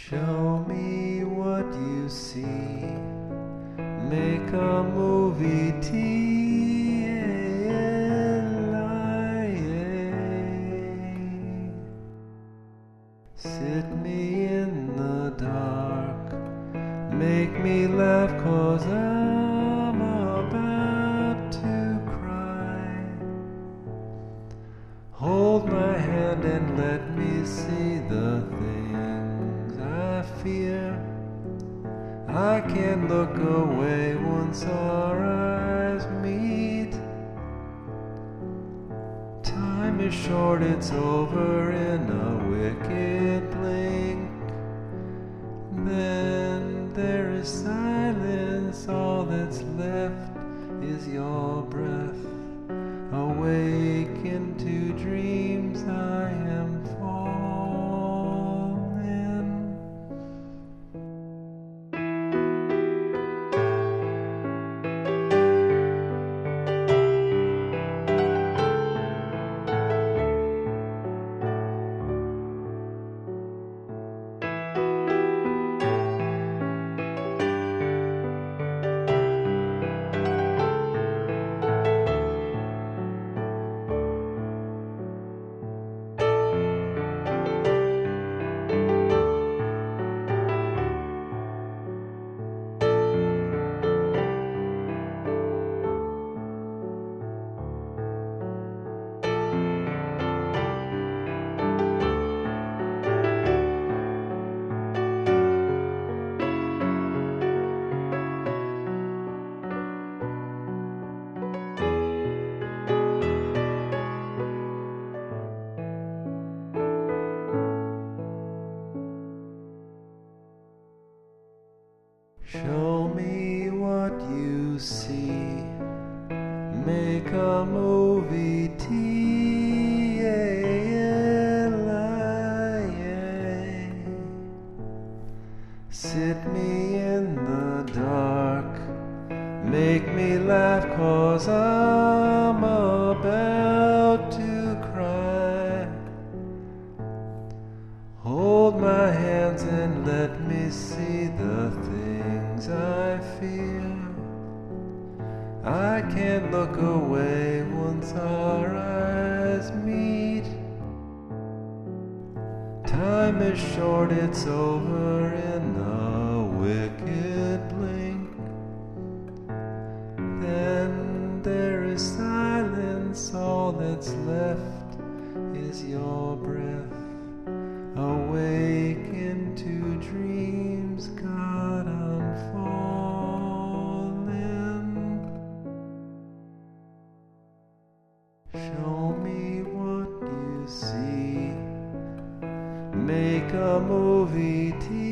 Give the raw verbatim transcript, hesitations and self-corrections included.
Show me what you see. Make a movie. T A L I A. Sit me in the dark. Make me laugh 'cause I'm about to cry. Hold my hand and let me see the things I fear. I can't look away once our eyes meet. Time is short, it's over in a wicked blink. Then there is silence, all that's left is your breath. Awake into dreams, I am falling. Show me what you see. Make a movie. T A L I A. Sit me in the dark. Make me laugh 'cause I'm about to cry. Hold my hands and let me see the things I fear. I can't look away once our eyes meet. Time is short, it's over in a wicked blink. Then there is silence, all that's left is your breath. Awake into dreams, God, I'm falling. Show me what you see. Make a movie.